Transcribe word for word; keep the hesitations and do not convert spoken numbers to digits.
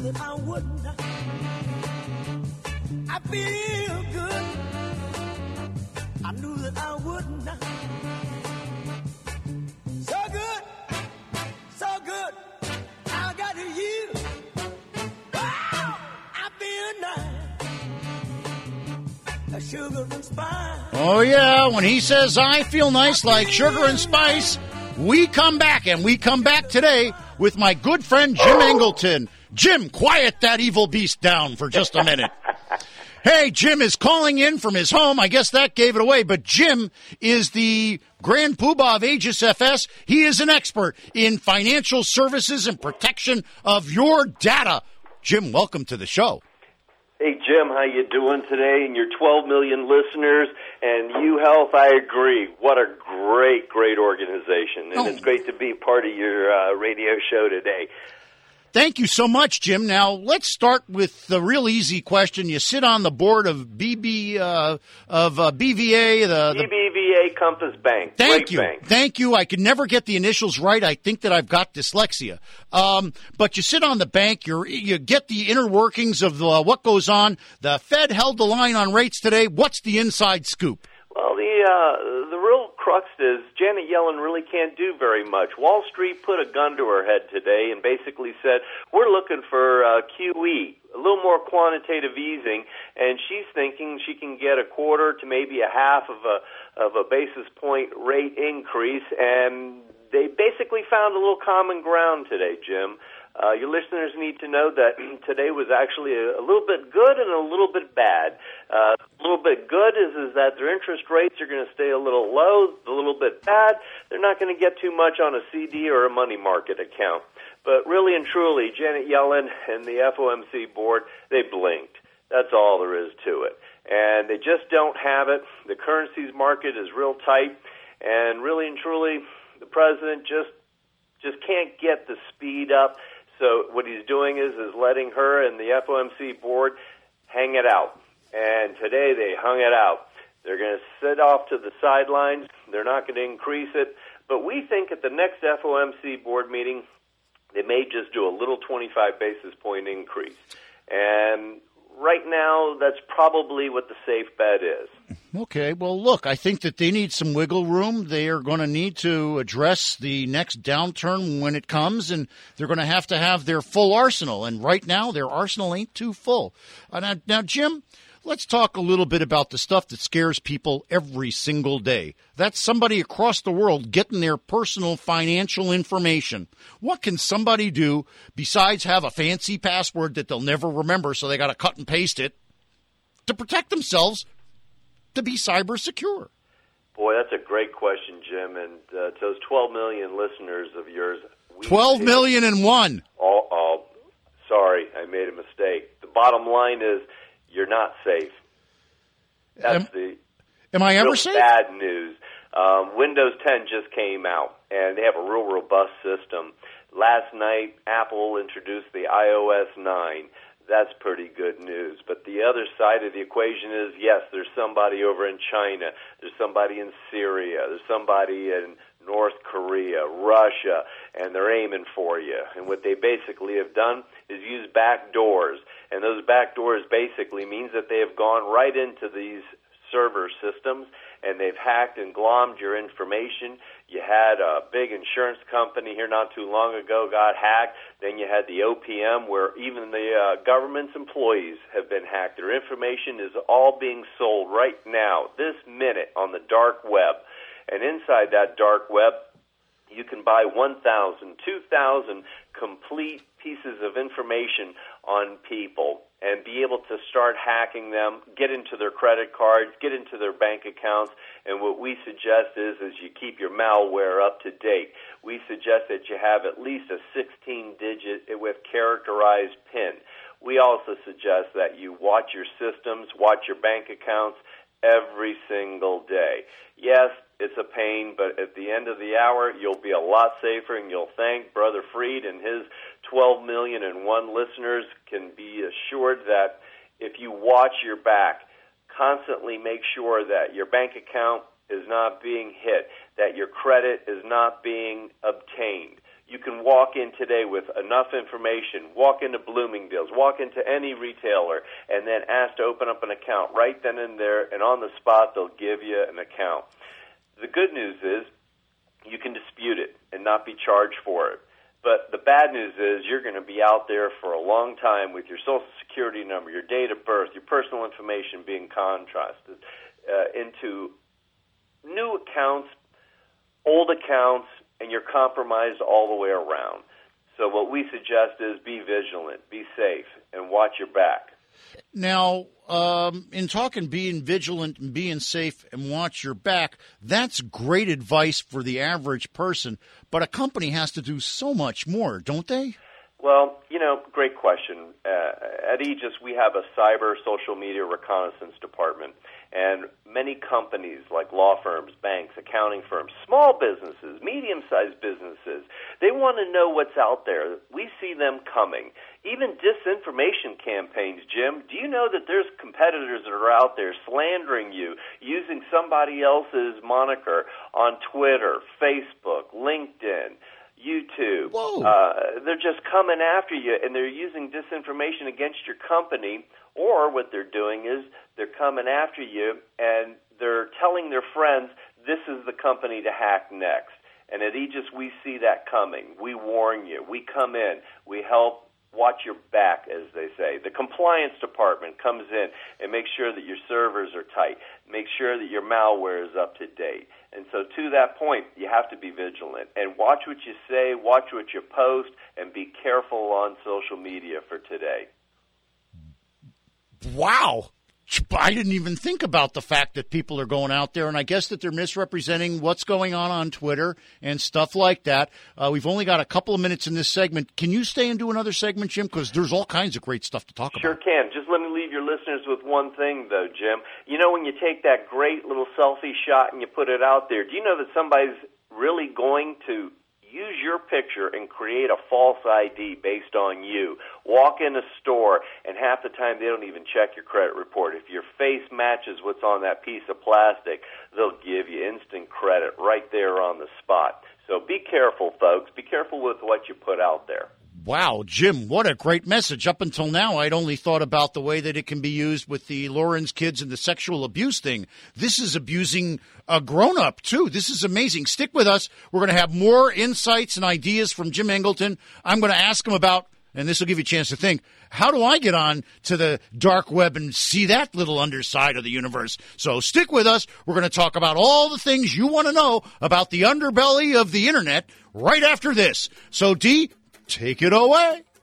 that I wouldn't. I feel good. I knew that I wouldn't. So good, so good. I got you. Wow, I feel nice. A sugar and spice. Oh, yeah. When he says, I feel nice like sugar and spice, we come back, and we come back today with my good friend Jim Angleton. Jim, quiet that evil beast down for just a minute. Hey, Jim is calling in from his home. I guess that gave it away. But Jim is the Grand Poobah of Aegis F S. He is an expert in financial services and protection of your data. Jim, welcome to the show. Hey, Jim, how you doing today? And your twelve million listeners and UHealth, I agree. What a great, great organization. And oh. It's great to be part of your uh, radio show today. Thank you so much, Jim. Now, let's start with the real easy question. You sit on the board of B B uh, of uh, B V A. The, the B B V A Compass Bank. Thank Great you. Bank. Thank you. I could never get the initials right. I think that I've got dyslexia. Um, but you sit on the bank. You you get the inner workings of uh, what goes on. The Fed held the line on rates today. What's the inside scoop? Well, the uh, the real crux is Janet Yellen really can't do very much. Wall Street put a gun to her head today and basically said, we're looking for uh, Q E, a little more quantitative easing, and she's thinking she can get a quarter to maybe a half of a of a basis point rate increase, and they basically found a little common ground today, Jim. Uh, your listeners need to know that today was actually a, a little bit good and a little bit bad. Uh, a little bit good is, is that their interest rates are going to stay a little low. A little bit bad, they're not going to get too much on a C D or a money market account. But really and truly, Janet Yellen and the F O M C board, they blinked. That's all there is to it. And they just don't have it. The currencies market is real tight. And really and truly, the president just just can't get the speed up. So what he's doing is is letting her and the F O M C board hang it out. And today they hung it out. They're going to sit off to the sidelines. They're not going to increase it. But we think at the next F O M C board meeting, they may just do a little twenty-five basis point increase. And right now, that's probably what the safe bet is. Okay, well, look, I think that they need some wiggle room. They are going to need to address the next downturn when it comes, and they're going to have to have their full arsenal. And right now, their arsenal ain't too full. Uh, now, now, Jim, let's talk a little bit about the stuff that scares people every single day. That's somebody across the world getting their personal financial information. What can somebody do besides have a fancy password that they'll never remember, so they got to cut and paste it, to protect themselves, to be cyber secure? Boy, that's a great question, Jim. And uh, to those twelve million listeners of yours, we twelve million and one. Oh, oh, sorry, I made a mistake. The bottom line is you're not safe. That's am, the am I ever real safe? Bad news. Um, Windows ten just came out, and they have a real robust system. Last night, Apple introduced the i O S nine. That's pretty good news. But the other side of the equation is, yes, there's somebody over in China. There's somebody in Syria. There's somebody in North Korea, Russia, and they're aiming for you. And what they basically have done is use back doors. And those back doors basically means that they have gone right into these server systems, and they've hacked and glommed your information. You had a big insurance company here not too long ago got hacked. Then you had the O P M, where even the uh, government's employees have been hacked. Their information is all being sold right now, this minute, on the dark web. And inside that dark web, you can buy one thousand, two thousand complete pieces of information on people and be able to start hacking them, get into their credit cards, get into their bank accounts. And what we suggest is, is you keep your malware up to date. We suggest that you have at least a sixteen-digit with characterized PIN. We also suggest that you watch your systems, watch your bank accounts every single day. Yes, it's a pain, but at the end of the hour, you'll be a lot safer, and you'll thank Brother Freed and his twelve million and one listeners can be assured that if you watch your back, constantly make sure that your bank account is not being hit, that your credit is not being obtained. You can walk in today with enough information, walk into Bloomingdale's, walk into any retailer, and then ask to open up an account right then and there, and on the spot they'll give you an account. The good news is you can dispute it and not be charged for it. But the bad news is you're going to be out there for a long time with your Social Security number, your date of birth, your personal information being contrasted uh, into new accounts, old accounts, and you're compromised all the way around. So what we suggest is be vigilant, be safe, and watch your back. Now, um, in talking being vigilant and being safe and watch your back, that's great advice for the average person, but a company has to do so much more, don't they? Well, you know, great question. Uh, at Aegis, we have a cyber social media reconnaissance department, and many companies like law firms, banks, accounting firms, small businesses, medium-sized businesses, they want to know what's out there. We see them coming. Even disinformation campaigns, Jim. Do you know that there's competitors that are out there slandering you, using somebody else's moniker on Twitter, Facebook, LinkedIn, YouTube? Whoa. Uh, they're just coming after you, and they're using disinformation against your company, or what they're doing is they're coming after you, and they're telling their friends, this is the company to hack next. And at Aegis, we see that coming. We warn you. We come in. We help. Watch your back, as they say. The compliance department comes in and makes sure that your servers are tight, make sure that your malware is up to date. And so to that point, you have to be vigilant. And watch what you say, watch what you post, and be careful on social media for today. Wow. I didn't even think about the fact that people are going out there, and I guess that they're misrepresenting what's going on on Twitter and stuff like that. Uh, we've only got a couple of minutes in this segment. Can you stay and do another segment, Jim? Because there's all kinds of great stuff to talk Sure about. Sure can. Just let me leave your listeners with one thing, though, Jim. You know when you take that great little selfie shot and you put it out there, do you know that somebody's really going to use your picture and create a false I D based on you? Walk in a store, and half the time they don't even check your credit report. If your face matches what's on that piece of plastic, they'll give you instant credit right there on the spot. So be careful, folks. Be careful with what you put out there. Wow, Jim, what a great message. Up until now, I'd only thought about the way that it can be used with the Lawrence kids and the sexual abuse thing. This is abusing a grown-up, too. This is amazing. Stick with us. We're going to have more insights and ideas from Jim Angleton. I'm going to ask him about, and this will give you a chance to think, how do I get on to the dark web and see that little underside of the universe? So stick with us. We're going to talk about all the things you want to know about the underbelly of the Internet right after this. So, Dee, take it away.